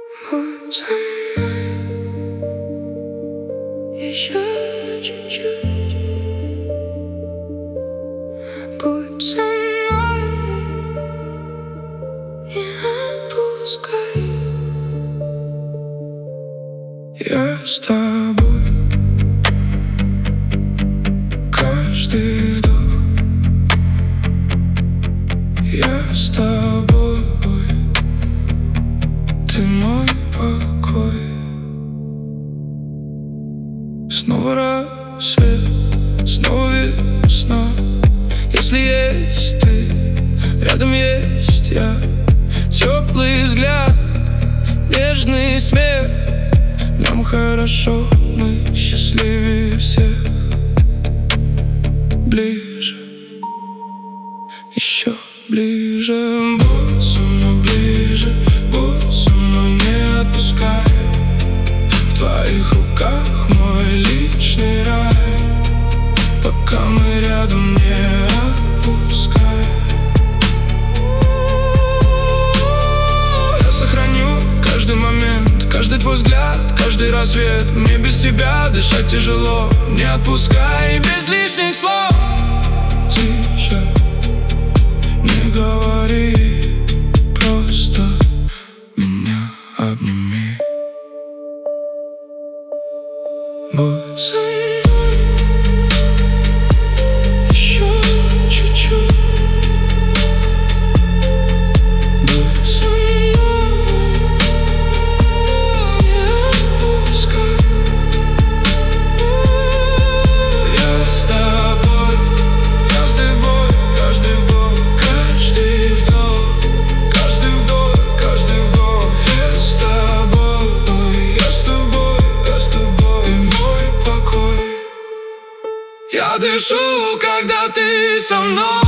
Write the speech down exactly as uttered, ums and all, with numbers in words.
Будь со мной еще чуть-чуть. Будь со мной, не отпускай. Я с тобой каждый вдох. Я с тобой, ты мой покой. Снова рассвет, снова весна. Если есть ты, рядом есть я. Теплый взгляд, нежный смех. Нам хорошо, мы счастливее всех. Ближе, еще ближе. Будь со мной ближе, будь со мной, не отпускай. В твоих руках мой личный рай. Пока мы рядом, не отпускай. Я сохраню каждый момент, каждый твой взгляд, каждый рассвет. Мне без тебя дышать тяжело. Не отпускай без лишних слов. Тише, не говори, просто меня обними. Будь со мной еще чуть-чуть. Будь со мной, не отпускай. Я с тобой, каждый бой, каждый вдох, каждый вдох, каждый вдох, каждый вдох. Я с тобой, я с тобой, я с тобой, ты мой покой. Я дышу, когда ты со мной.